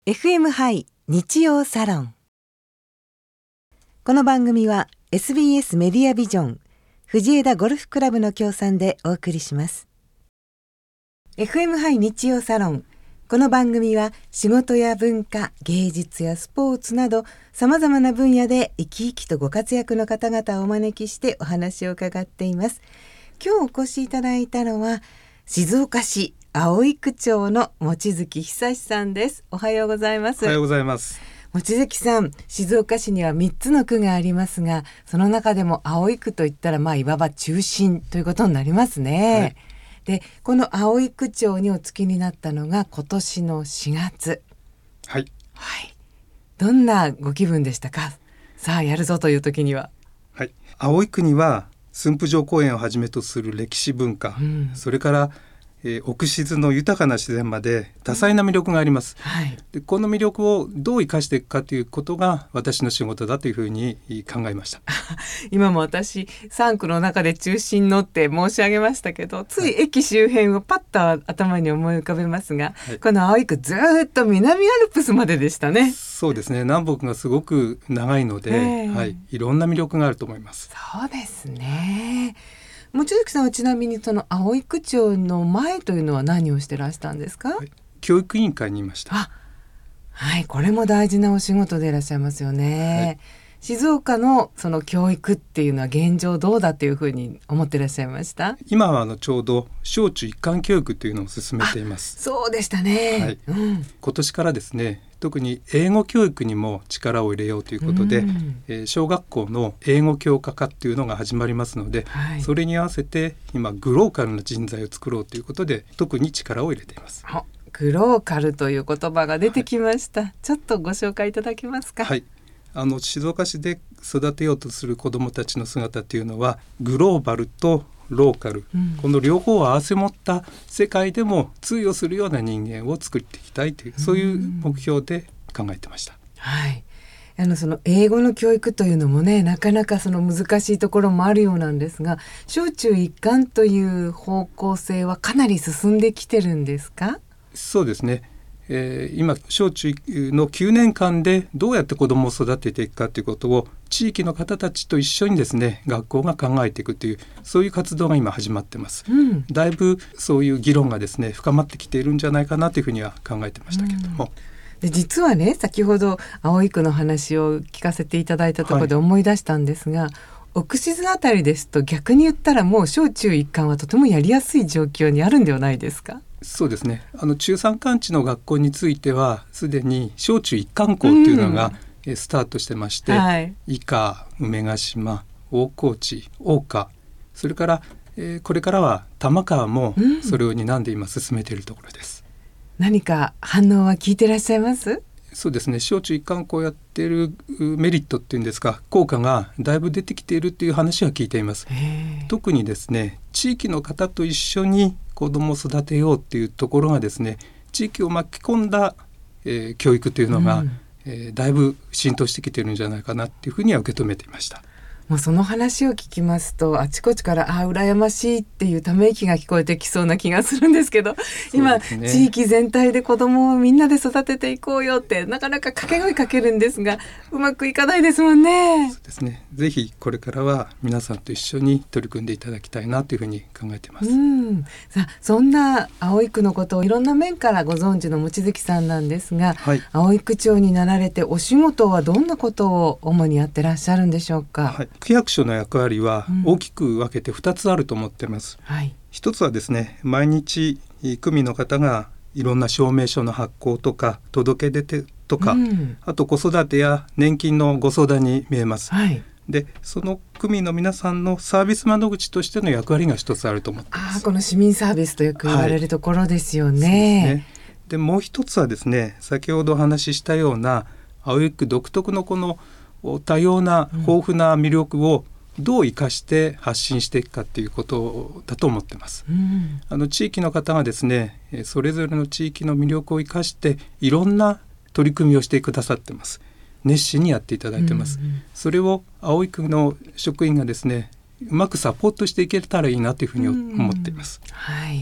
FM ハイ日曜サロン。この番組は SBS メディアビジョン藤枝ゴルフクラブの協賛でお送りします。 FM ハイ日曜サロン。この番組は仕事や文化、芸術やスポーツなどさまざまな分野で生き生きとご活躍の方々をお招きしてお話を伺っています。今日お越しいただいたのは静岡市葵区長の望月久さんです。おはようございます。 おはようございます。 望月さん、静岡市には3つの区がありますが、その中でも葵区といったらいわば中心ということになりますね、はい。で、この葵区長にお付きになったのが今年の4月。 はい、 はい、どんなご気分でしたか？さあやるぞという時には。 はい、葵区には駿府城公園をはじめとする歴史文化、それから奥静の豊かな自然まで多彩な魅力があります、はい、でこの魅力をどう生かしていくかということが私の仕事だというふうに考えました今も私3区の中で中心のって申し上げましたけど、つい駅周辺をパッと頭に思い浮かべますが、はい、この葵区ずっと南アルプスまででしたね。 そうですね、南北がすごく長いので、はい、いろんな魅力があると思います。 そうですね。望月さんはちなみにその葵区長の前というのは何をしてらしたんですか？はい、 教育委員会にいました。 はい、これも大事なお仕事でいらっしゃいますよね、はい、静岡のその教育っていうのは現状どうだっていうふうに思ってらっしゃいました？ 今はちょうど小中一貫教育というのを進めています。 そうでしたね、 はい、今年からですね、特に英語教育にも力を入れようということで、小学校の英語教科科っていうのが始まりますので、はい、それに合わせて今グローカルな人材を作ろうということで特に力を入れています。 グローカルという言葉が出てきました、はい、ちょっとご紹介いただけますか？ はい、静岡市で育てようとする子どもたちの姿というのはグローバルとローカル、この両方を合わせ持った世界でも通用するような人間を作っていきたいという、そういう目標で考えてました。 はい、その英語の教育というのもね、なかなかその難しいところもあるようなんですが、小中一貫という方向性はかなり進んできてるんですか？ そうですね、今小中の9年間でどうやって子どもを育てていくかということを地域の方たちと一緒にですね、学校が考えていくという、そういう活動が今始まってます、だいぶそういう議論がですね深まってきているんじゃないかなというふうには考えてましたけれども、 で実はね、先ほど葵区の話を聞かせていただいたところで思い出したんですが、はい、奥静あたりですと逆に言ったらもう小中一貫はとてもやりやすい状況にあるんではないですか？ そうですね、中山間地の学校についてはすでに小中一貫校というのが、スタートしてまして、はい、伊香、梅ヶ島、大河内、大岡、それから、これからは玉川もそれを担んで今進めているところです。 何か反応は聞いていらっしゃいます？ そうですね、小中一貫校やっているメリットっていうんですか、効果がだいぶ出てきているという話は聞いています。特にですね、地域の方と一緒に子どもを育てようっていうところがですね、地域を巻き込んだ、教育というのが、だいぶ浸透してきているんじゃないかなっていうふうには受け止めていました。 もうその話を聞きますとあちこちから羨ましいっていうため息が聞こえてきそうな気がするんですけど、今地域全体で子どもをみんなで育てていこうよってなかなか掛け声かけるんですがうまくいかないですもんね。 そうですね、ぜひこれからは皆さんと一緒に取り組んでいただきたいなというふうに考えています。 さあそんな葵区のことをいろんな面からご存知の望月さんなんですが、はい、葵区長になられてお仕事はどんなことを主にやってらっしゃるんでしょうか？ はい、区役所の役割は大きく分けて2つあると思っています、はい、一つはですね、毎日区民の方がいろんな証明書の発行とか届け出とか、あと子育てや年金のご相談に見えます、はい、でその区民の皆さんのサービス窓口としての役割が一つあると思っています。 この市民サービスとよく言われるところですよね。 でもう一つはですね、先ほどお話ししたような葵区独特のこの多様な豊富な魅力をどう生かして発信していくかということだと思っています、地域の方がですね、それぞれの地域の魅力を生かしていろんな取り組みをしてくださってます。熱心にやっていただいてます、それを葵区の職員がですねうまくサポートしていけたらいいなというふうに思っています、 はい、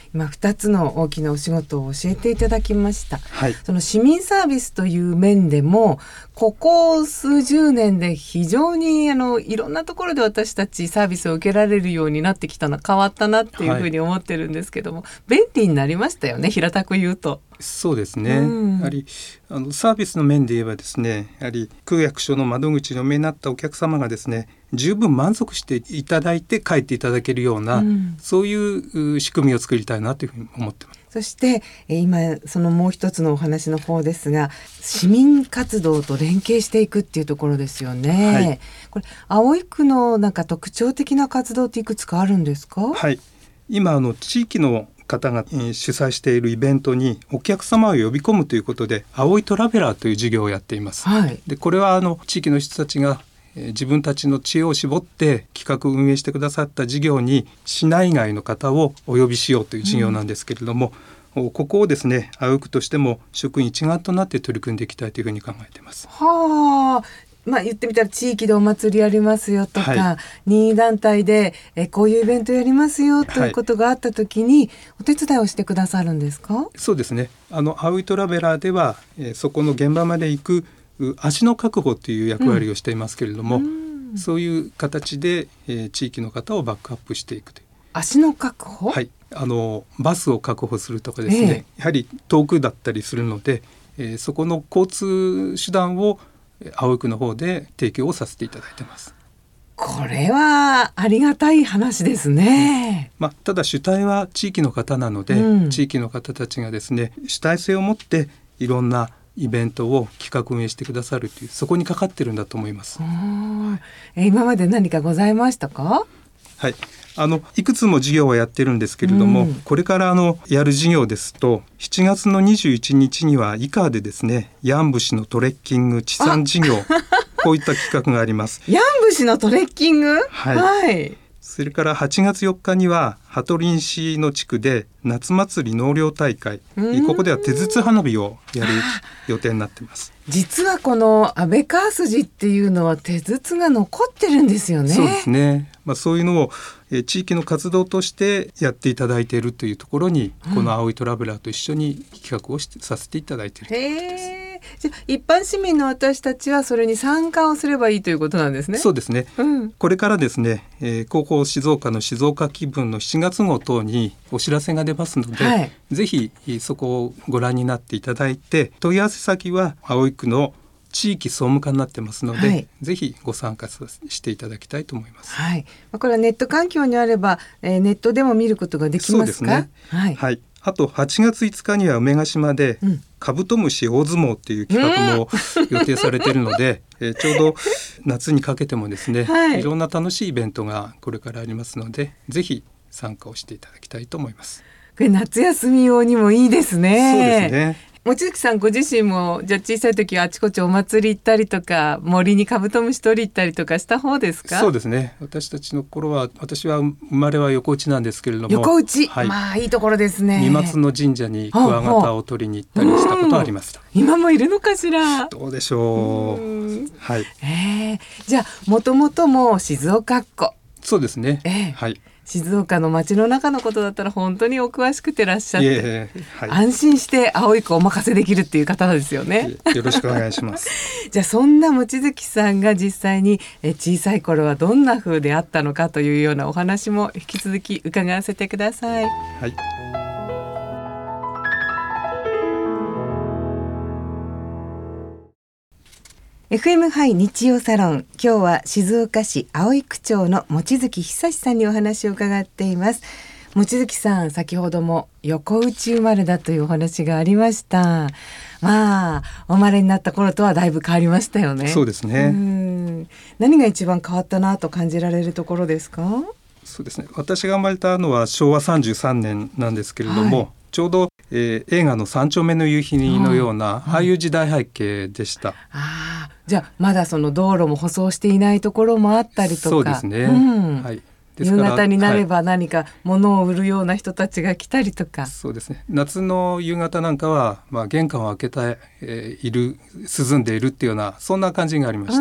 今2つの大きなお仕事を教えていただきました。 はい、 その市民サービスという面でもここ数十年で非常にいろんなところで私たちサービスを受けられるようになってきたな、変わったなっていうふうに思ってるんですけども、便利になりましたよね、平たく言うと。 そうですね、やはりサービスの面で言えばですね、やはり区役所の窓口にお見えになったお客様がですね、十分満足していただいて帰っていただけるような、そういう仕組みを作りたいなというふうに思ってます。 そして今そのもう一つのお話の方ですが、市民活動と連携していくっていうところですよね。はい、これ葵区のなんか特徴的な活動っていくつかあるんですか？ はい、今地域の方が主催しているイベントにお客様を呼び込むということで、葵トラベラーという事業をやっています。はい、でこれは地域の人たちが自分たちの知恵を絞って企画運営してくださった事業に市内外の方をお呼びしようという事業なんですけれども、ここをですね、葵区としても職員一丸となって取り組んでいきたいというふうに考えています。 はあ、言ってみたら地域でお祭りやりますよとか、はい、任意団体でこういうイベントやりますよということがあった時にお手伝いをしてくださるんですか？ そうですね、葵トラベラーではそこの現場まで行く足の確保という役割をしていますけれども、そういう形で、地域の方をバックアップしていくという。 足の確保？ はい、バスを確保するとかですね、やはり遠くだったりするので、そこの交通手段を葵区の方で提供をさせていただいてます。 これはありがたい話ですね。 ただ主体は地域の方なので、地域の方たちがですね、主体性を持っていろんなイベントを企画運営してくださるという、そこにかかってるんだと思います。 今まで何かございましたか？ はい、いくつも事業はやってるんですけれども、これからやる事業ですと、7月の21日には井川でですね、ヤンブシのトレッキング地産事業こういった企画があります。 ヤンブシのトレッキング、はい、 それから8月4日には羽鳥市の地区で夏祭り納涼大会、ここでは手筒花火をやる予定になっています。 実はこの安倍川筋っていうのは手筒が残ってるんですよね。 そうですね、そういうのを地域の活動としてやっていただいているというところに、この葵トラベラーと一緒に企画をさせていただいているということです。 じゃあ一般市民の私たちはそれに参加をすればいいということなんですね。 そうですね、これからですね、広報静岡の静岡気分の7月号等にお知らせが出ますので、ぜひそこをご覧になっていただいて、問い合わせ先は葵区の地域総務課になってますので、ぜひご参加していただきたいと思います。 これはネット環境にあれば、ネットでも見ることができますか？ そうですね、あと8月5日には梅ヶ島で、カブトムシ大相撲っていう企画も予定されているので、ちょうど夏にかけてもですね、いろんな楽しいイベントがこれからありますので、ぜひ参加をしていただきたいと思います。 これ夏休み用にもいいですね。 そうですね。 望月さんご自身もじゃあ小さい時はあちこちお祭り行ったりとか、森にカブトムシ取り行ったりとかした方ですか？ そうですね、私たちの頃は、私は生まれは横内なんですけれども、 横内、いいところですね。 三松の神社にクワガタを取りに行ったりしたことはありました。 今もいるのかしら？ どうでしょう。 じゃあもともとも静岡っ子。 そうですね、 静岡の街の中のことだったら本当にお詳しくてらっしゃって、安心して葵区お任せできるっていう方ですよね。 よろしくお願いしますじゃあそんな望月さんが実際に小さい頃はどんな風であったのかというようなお話も引き続き伺わせてください。FM ハイ日曜サロン、今日は静岡市葵区長の望月久さんにお話を伺っています。望月さん、先ほども横内生まれだというお話がありました。お生まれになった頃とはだいぶ変わりましたよね。 そうですね。 何が一番変わったなと感じられるところですか？ そうですね、私が生まれたのは昭和33年なんですけれども、ちょうど、映画の三丁目の夕日のような、ああいう時代背景でした。 じゃあまだその道路も舗装していないところもあったりとか。 そうですね、 夕方になれば何か物を売るような人たちが来たりとか。 そうですね、夏の夕方なんかは、玄関を開けて、涼んでいるっていうような、そんな感じがありました。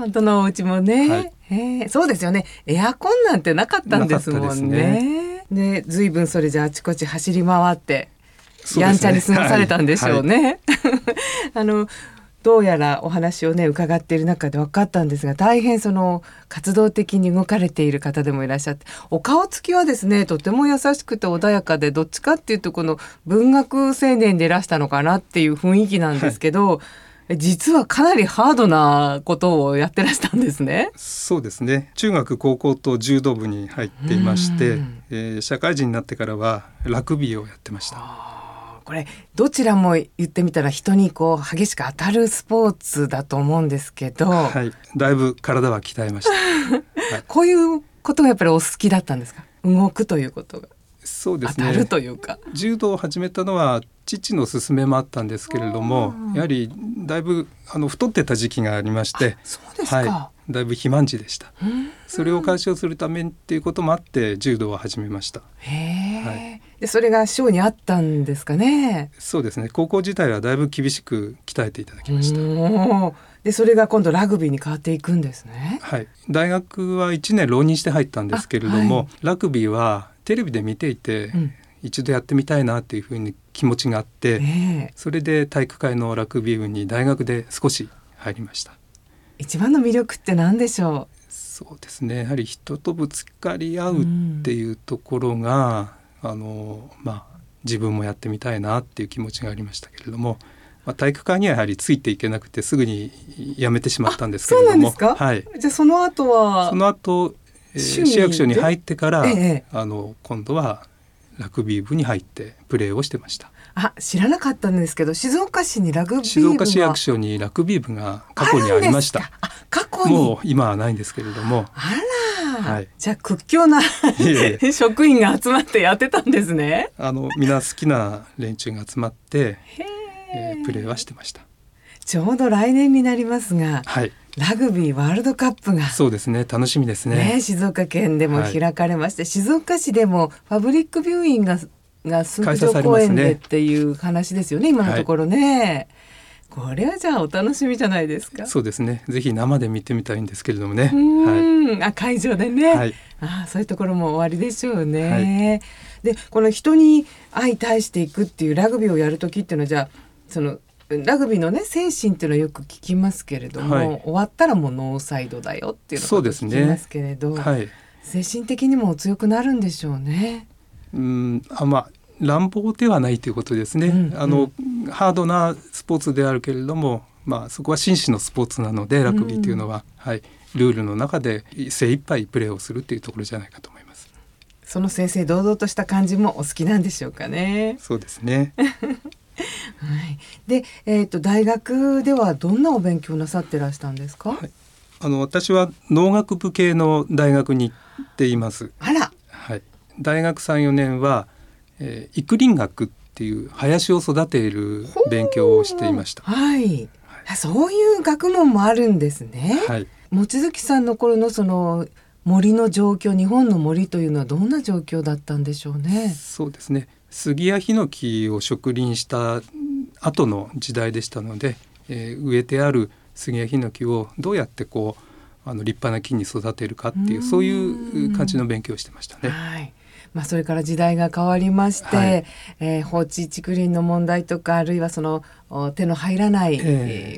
どのお家もね、そうですよね、エアコンなんてなかったんですもんね。 で随分それじゃあちこち走り回って、 そうですね、 やんちゃに過ごされたんでしょうね、どうやらお話をね伺っている中で分かったんですが、大変その活動的に動かれている方でもいらっしゃって、お顔つきはですねとても優しくて穏やかで、どっちかっていうとこの文学青年でいらしたのかなっていう雰囲気なんですけど、実はかなりハードなことをやってらしたんですね。 そうですね、中学高校と柔道部に入っていまして、社会人になってからはラグビーをやってました。 これどちらも言ってみたら人にこう激しく当たるスポーツだと思うんですけど、 はい、だいぶ体は鍛えました、はい、 こういうことがやっぱりお好きだったんですか？動くということが。 そうですね、 当たるというか。 柔道を始めたのは父の勧めもあったんですけれども、やはりだいぶ太ってた時期がありまして、 そうですか、 はい、だいぶ肥満児でした。それを解消するためっていうこともあって柔道を始めました。 へー、 はい、 でそれが師匠にあったんですかね？ そうですね、高校時代はだいぶ厳しく鍛えていただきました。 でそれが今度ラグビーに変わっていくんですね。 はい、大学は1年浪人して入ったんですけれども、 はい、 ラグビーはテレビで見ていて、一度やってみたいなっていうふうに気持ちがあって、それで体育会のラグビー部に大学で少し入りました。 一番の魅力って何でしょう？ そうですね、やはり人とぶつかり合うっていうところが、自分もやってみたいなっていう気持ちがありましたけれども、体育会にはやはりついていけなくてすぐに辞めてしまったんですけれども。 そうなんですか？ はい、 じゃあその後は市役所に入ってから、今度はラグビー部に入ってプレーをしてました。 知らなかったんですけど、静岡市にラグビー部が、 静岡市役所にラグビー部が過去にありました。 過去にもう今はないんですけれども。 はい、じゃあ屈強な職員が集まってやってたんですね。 みんな好きな連中が集まって、プレーはしてました。 ちょうど来年になりますが、 はい、 ラグビーワールドカップが、 そうですね、楽しみですね。 静岡県でも開かれまして、静岡市でもファブリックビューイングが駿府城公園でっていう話ですよね、今のところね。これはじゃあお楽しみじゃないですか？ そうですね、ぜひ生で見てみたいんですけれどもね。 会場でね、そういうところもおありでしょうね。でこの人に相対していくっていうラグビーをやる時っていうのは、じゃあそのラグビーのね精神っていうのはよく聞きますけれども、終わったらもうノーサイドだよっていうのを聞きますけれど、精神的にも強くなるんでしょうね。 乱暴ではないということですね。ハードなスポーツであるけれども、そこは紳士のスポーツなので、ラグビーというのは、ルールの中で精一杯プレーをするというところじゃないかと思います。 その正々堂々とした感じもお好きなんでしょうかね。 そうですね。 で、大学ではどんなお勉強なさってらしたんですか？ 私は農学部系の大学に行っています。大学 3,4 年は育林学っていう林を育てる勉強をしていました。そういう学問もあるんですね。望月さんの頃のその森の状況、日本の森というのはどんな状況だったんでしょうね。 そうですね、杉やヒノキを植林した後の時代でしたので、植えてある杉やヒノキをどうやって立派な木に育てるかっていう、そういう感じの勉強をしてましたね。 それから時代が変わりまして、放置竹林の問題とか、あるいはその手の入らない、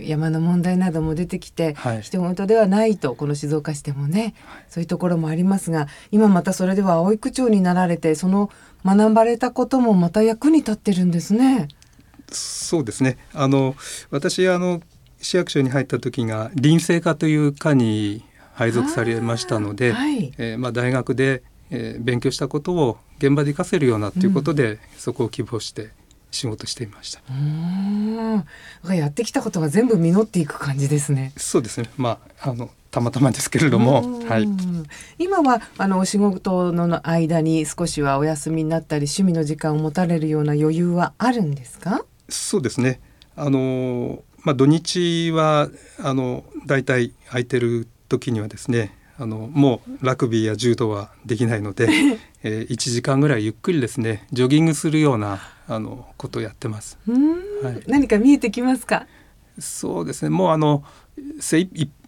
山の問題なども出てきて、人事ではないと、この静岡市でもね、そういうところもありますが、今またそれでは青育長になられて、その学ばれたこともまた役に立ってるんですね。 そうですね、私市役所に入った時が林生科という科に配属されましたので、大学で勉強したことを現場で活かせるようなということで、そこを希望して仕事していました。 やってきたことが全部実っていく感じですね。 そうですね、たまたまですけれども、 今はお仕事の間に少しはお休みになったり、趣味の時間を持たれるような余裕はあるんですか？そうですね、 土日はだいたい空いてる時にはですね、もうラグビーや柔道はできないので、1時間ぐらいゆっくりですね、ジョギングするようなことをやってます。何か見えてきますか？ そうですね、もう精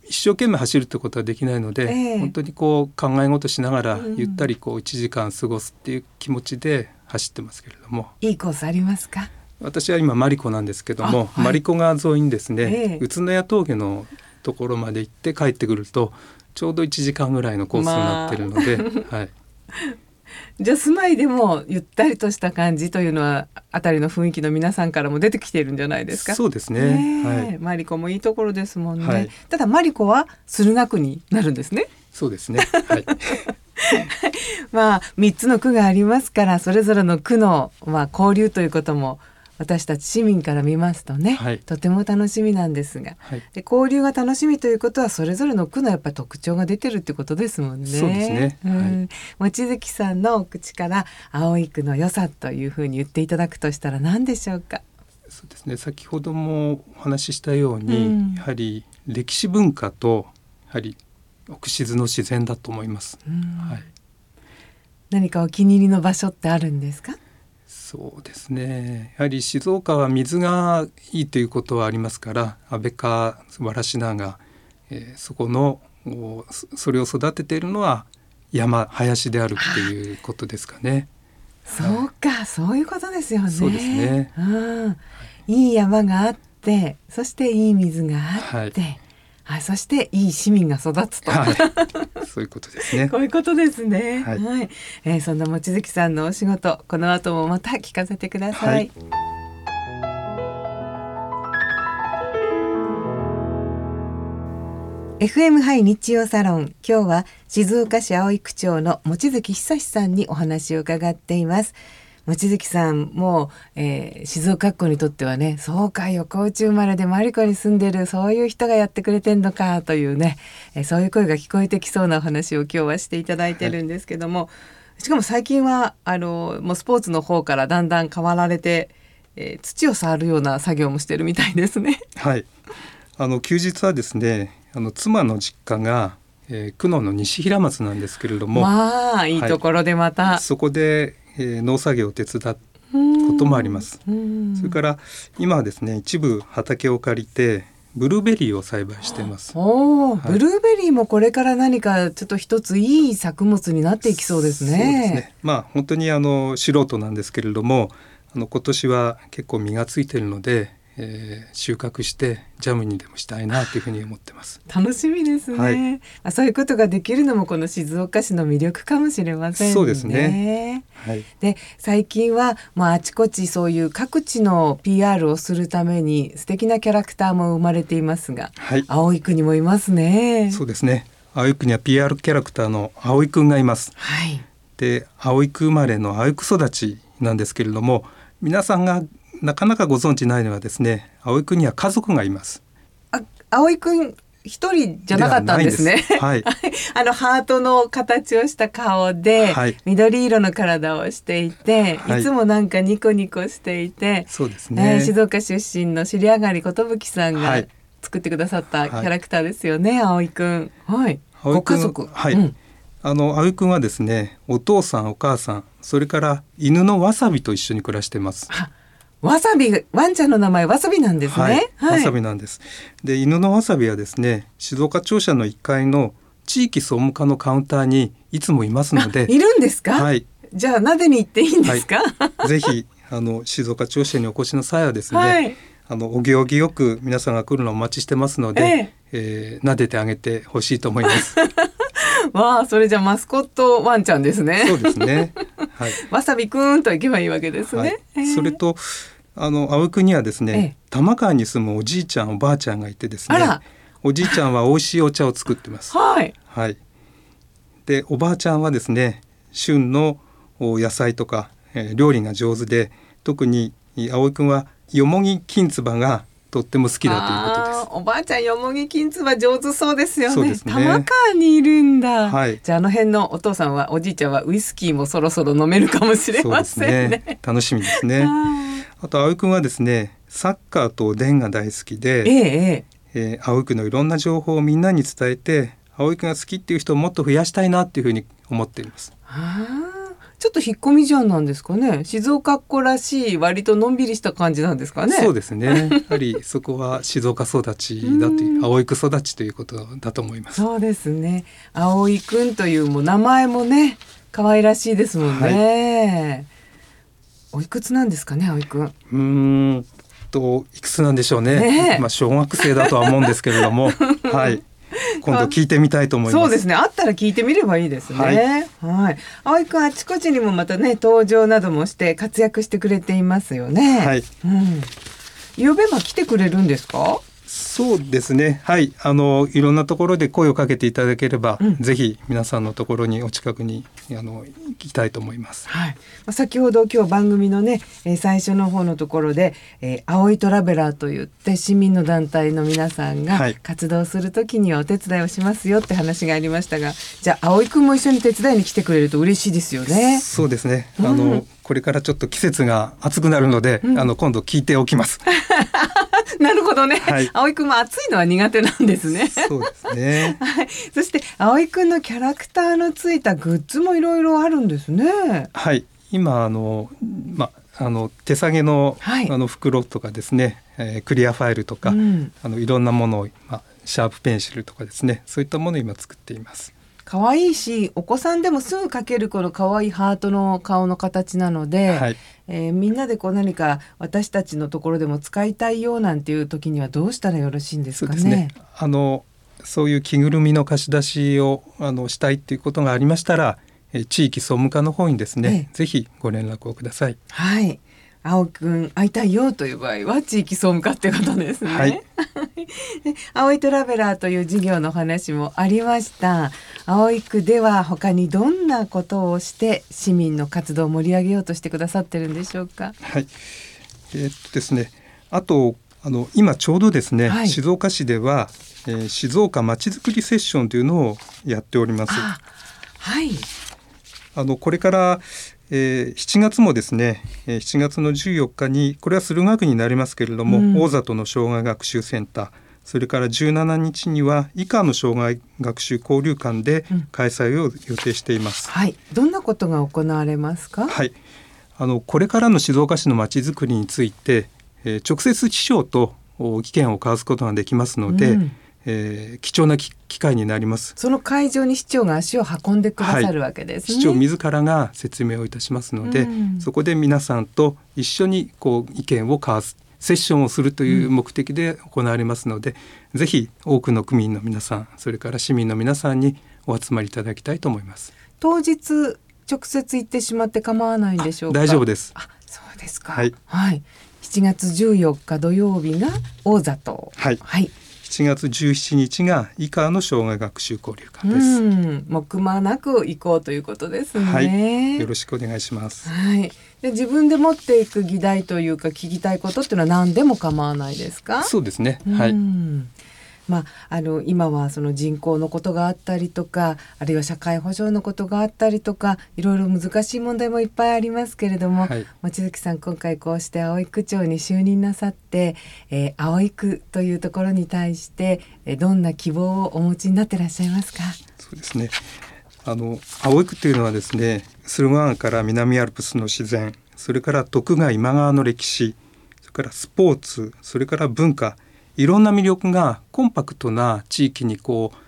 一生懸命走るってことはできないので、本当にこう考え事しながらゆったりこう1時間過ごすっていう気持ちで走ってますけれども。 いいコースありますか？ 私は今マリコなんですけども、マリコ川沿いにですね、宇都宮峠のところまで行って帰ってくるとちょうど1時間ぐらいのコースになってるので、はい、 じゃあ住まいでもゆったりとした感じというのは辺りの雰囲気の皆さんからも出てきているんじゃないですか？ そうですね、はい、 マリコもいいところですもんね、 はい、 ただマリコは駿河区になるんですね。 そうですね、はい、 まあ3つの区がありますから、それぞれの区の、交流ということも私たち市民から見ますとね、はい、とても楽しみなんですが、はい、で交流が楽しみということはそれぞれの区のやっぱり特徴が出てるってことですもんね。 そうですね、はい、 望月さんのお口から葵区の良さというふうに言っていただくとしたら何でしょうか？ そうですね、先ほどもお話ししたように、やはり歴史文化とやはり奥静の自然だと思います、はい、 何かお気に入りの場所ってあるんですか？ そうですね、やはり静岡は水がいいということはありますから、安倍川原科が、そこのそれを育てているのは林であるっていうことですかね。 そうか、そういうことですよね。 そうですね、 いい山があって、そしていい水があって、そしていい市民が育つと、 そういうことですね。 こういうことですね。そんな望月さんのお仕事、この後もまた聞かせてください。FM ハイ日曜サロン、今日は静岡市葵区長の望月久さんにお話を伺っています。望月さんも、静岡っ子にとってはね、そうか、横内生まれでマリコに住んでるそういう人がやってくれてんのかというね、そういう声が聞こえてきそうなお話を今日はしていただいてるんですけども、しかも最近はもうスポーツの方からだんだん変わられて、土を触るような作業もしてるみたいですね。 はい、休日はですね、妻の実家が、久野の西平松なんですけれども、 いいところでまた、 そこで農作業を手伝うこともあります。それから今はですね、一部畑を借りてブルーベリーを栽培しています。 ブルーベリーもこれから何かちょっと一ついい作物になっていきそうですね。 そうですね、本当に素人なんですけれども、今年は結構実がついているので、収穫してジャムにでもしたいなというふうに思ってます。 楽しみですね、そういうことができるのもこの静岡市の魅力かもしれませんね。 そうですね、 で最近は、あちこちそういう各地の PR をするために素敵なキャラクターも生まれていますが、葵区にもいますね。 そうですね、葵区には PR キャラクターの葵くんがいます。で葵区生まれの葵区育ちなんですけれども、皆さんがなかなかご存知ないのはですね、葵くんには家族がいます。 葵くん一人じゃなかったんですね。ハートの形をした顔で、緑色の体をしていて、いつもなんかニコニコしていて、 そうですね、 静岡出身の尻上がり寿さんが作ってくださったキャラクターですよね、葵くん。ご家族。 葵くんはですね、お父さんお母さん、それから犬のわさびと一緒に暮らしています。 わさび、ワンちゃんの名前わさびなんですね。 わさびなんです。で犬のわさびはですね、静岡庁舎の1階の地域総務課のカウンターにいつもいますので。 いるんですか？じゃあ撫でに行っていいんですか？ ぜひ静岡庁舎にお越しの際はですね、お行儀よく皆さんが来るのをお待ちしてますので、撫でてあげてほしいと思います。 それじゃマスコットワンちゃんですね。 そうですね、 わさびくんと行けばいいわけですね。 それと葵くんにはですね、玉川に住むおじいちゃんおばあちゃんがいてですね、おじいちゃんは美味しいお茶を作ってます。でおばあちゃんはですね、旬の野菜とか、料理が上手で、特に葵くんはよもぎきんつばがとっても好きだということです。 おばあちゃんよもぎきんつば上手そうですよね。 そうですね、 玉川にいるんだ。じゃあ辺のお父さんはおじいちゃんはウイスキーもそろそろ飲めるかもしれませんね。 楽しみですね。あと葵くんはですね、サッカーとおでんが大好きで、葵くんのいろんな情報をみんなに伝えて、葵くんが好きっていう人をもっと増やしたいなっていうふうに思っています。 ちょっと引っ込み思案なんですかね。静岡っ子らしい割とのんびりした感じなんですかね。 そうですね。やはりそこは静岡育ちだという葵区育ちということだと思います。 そうですね。葵くんというもう名前もね可愛らしいですもんね。おいくつなんですかね、葵くん。 いくつなんでしょうね。小学生だとは思うんですけれども、はい。今度聞いてみたいと思います。 そうですね。あったら聞いてみればいいですね。はい。葵くんあちこちにもまたね登場などもして活躍してくれていますよね。 はい。 呼べば来てくれるんですか？ そうですね。はい。いろんなところで声をかけていただければ、ぜひ皆さんのところにお近くに行きたいと思います。 はい。先ほど今日番組のね、最初の方のところで、葵トラベラーといって市民の団体の皆さんが活動するときにはお手伝いをしますよって話がありましたが、じゃあ葵くんも一緒に手伝いに来てくれると嬉しいですよね。 そうですね。これからちょっと季節が暑くなるので、今度聞いておきます。 なるほどね。葵くんも暑いのは苦手なんですね。 そうですね。 はい。そして葵くんのキャラクターのついたグッズもいろいろあるんですね。 はい。今手提げの、袋とかですね、クリアファイルとか、いろんなものを、シャープペンシルとかですね、そういったものを今作っています。 可愛いし、お子さんでもすぐ描けるこの可愛いハートの顔の形なので、みんなで何か私たちのところでも使いたいよなんていう時にはどうしたらよろしいんですかね。 そうですね。そういう着ぐるみの貸し出しをしたいっていうことがありましたら、地域総務課の方にですね、ぜひご連絡をください。 はい。葵くん会いたいよという場合は地域総務課ってことですね。はい。葵トラベラーという事業の話もありました。葵区では他にどんなことをして市民の活動を盛り上げようとしてくださってるんでしょうか。 はい。ですね。あと今ちょうどですね、静岡市では、静岡まちづくりセッションというのをやっております。 はい。 これから7月もですね、7月の14日にこれは駿河区になりますけれども、大里の障害学習センター、それから17日には以下の障害学習交流館で開催を予定しています。 はい。どんなことが行われますか。 はい。これからの静岡市のまちづくりについて、直接市長と意見を交わすことができますので、貴重な機会になります。 その会場に市長が足を運んでくださるわけですね。 市長自らが説明をいたしますので、そこで皆さんと一緒に意見を交わすセッションをするという目的で行われますので、ぜひ多くの区民の皆さん、それから市民の皆さんにお集まりいただきたいと思います。 当日直接行ってしまって構わないんでしょうか。 大丈夫です。 そうですか。はい。7月14日土曜日が大里。 はい。7月17日が以下の障害学習交流館です。 もうくまなく行こうということですね。 はい。よろしくお願いします。 はい。で、自分で持っていく議題というか聞きたいことっていうのは何でも構わないですか。 そうですね。はい。 今はその人口のことがあったりとか、あるいは社会保障のことがあったりとか、いろいろ難しい問題もいっぱいありますけれども、望月さん今回こうして葵区長に就任なさって、葵区というところに対してどんな希望をお持ちになってらっしゃいますか。 そうですね。葵区というのはですね、駿河湾から南アルプスの自然、それから徳川今川の歴史、それからスポーツ、それから文化、いろんな魅力がコンパクトな地域に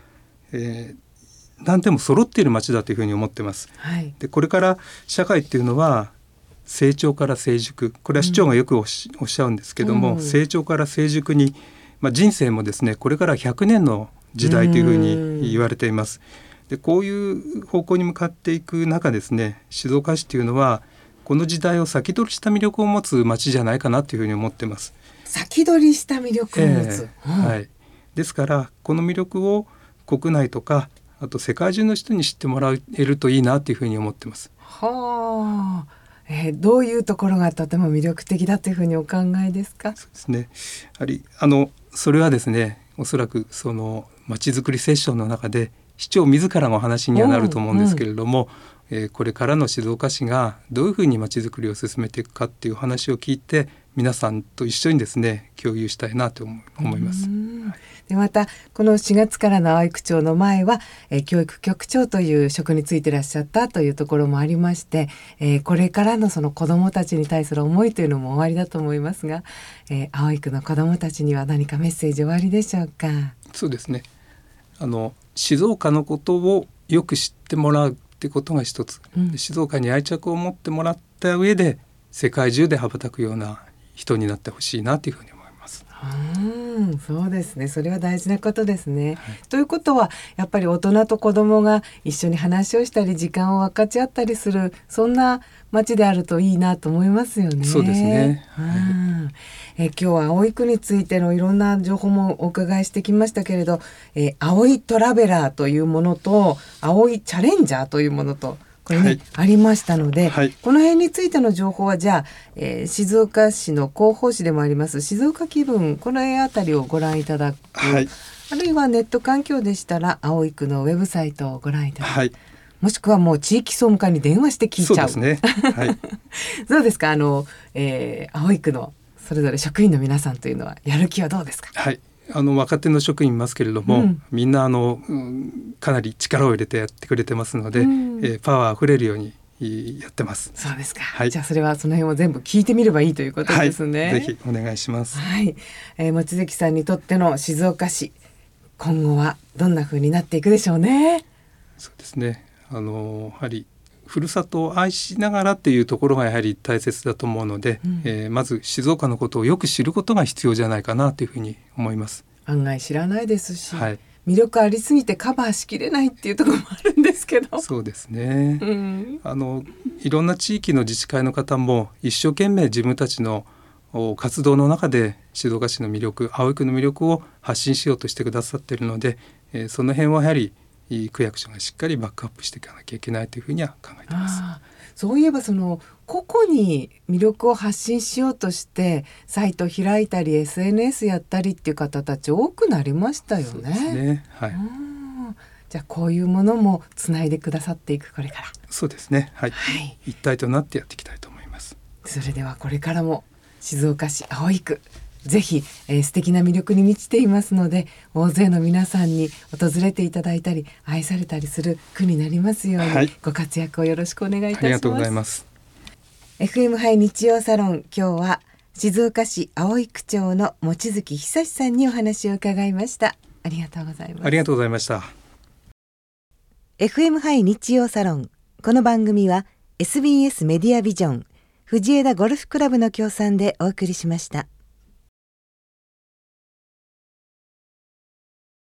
何でも揃っている街だというふうに思ってます。で、これから社会っていうのは成長から成熟、これは市長がよくおっしゃるんですけども、成長から成熟に、人生もですね、これから100年の時代というふうに言われています。で、こういう方向に向かっていく中ですね、静岡市というのはこの時代を先取りした魅力を持つ街じゃないかなというふうに思ってます。 先取りした魅力を持つ、 ですからこの魅力を国内とかあと世界中の人に知ってもらえるといいなというふうに思ってます。 どういうところがとても魅力的だというふうにお考えですか。 そうですね。やはりそれはですね、おそらくそのまちづくりセッションの中で市長自らのお話にはなると思うんですけれども、これからの静岡市がどういうふうにまちづくりを進めていくかっていう話を聞いて皆さんと一緒にですね共有したいなと思います。 でまたこの4月からの葵区長の前は、教育局長という職に就いてらっしゃったというところもありまして、これからのその子どもたちに対する思いというのもおありだと思いますが、葵区の子どもたちには何かメッセージおありでしょうか。 そうですね、静岡のことをよく知ってもらうってことが一つ、静岡に愛着を持ってもらった上で世界中で羽ばたくような人になってほしいなというふうに思います。 そうですね、それは大事なことですね、ということはやっぱり大人と子どもが一緒に話をしたり時間を分かち合ったりする、そんな街であるといいなと思いますよね。 そうですね、 今日は葵区についてのいろんな情報もお伺いしてきましたけれど、葵トラベラーというものと葵チャレンジャーというものとこれね、ありましたので、この辺についての情報はじゃあ、静岡市の広報誌でもあります静岡気分、このあたりをご覧いただく、あるいはネット環境でしたら葵区のウェブサイトをご覧いただく、もしくはもう地域総務課に電話して聞いちゃう。 そうですね、 どうですか、葵区のそれぞれ職員の皆さんというのはやる気はどうですか。 若手の職員いますけれども、みんなかなり力を入れてやってくれてますので、パワーあふれるようにやってます。 そうですか、じゃあそれはその辺を全部聞いてみればいいということですね。 ぜひお願いします。 望月さんにとっての静岡市、今後はどんな風になっていくでしょうね。 そうですね、やはりふるさとを愛しながらっていうところがやはり大切だと思うので、まず静岡のことをよく知ることが必要じゃないかなというふうに思います。 案外知らないですし、魅力ありすぎてカバーしきれないっていうところもあるんですけど。 そうですね、いろんな地域の自治会の方も一生懸命自分たちの活動の中で静岡市の魅力、葵区の魅力を発信しようとしてくださっているので、その辺はやはり区役所がしっかりバックアップしていかなきゃいけないというふうには考えています。 そういえばその個々に魅力を発信しようとしてサイト開いたり SNS やったりっていう方たち多くなりましたよね。 そうですね、 じゃあこういうものもつないでくださっていく、これから。 そうですね、一体となってやっていきたいと思います。 それではこれからも静岡市葵区、ぜひ、素敵な魅力に満ちていますので、大勢の皆さんに訪れていただいたり愛されたりする区になりますように、ご活躍をよろしくお願いいたします。 ありがとうございます。 FM 杯日曜サロン、今日は静岡市葵区長の望月久さんにお話を伺いました。ありがとうございます。 ありがとうございました。 FM 杯日曜サロン、この番組は SBS メディアビジョン藤枝ゴルフクラブの協賛でお送りしました。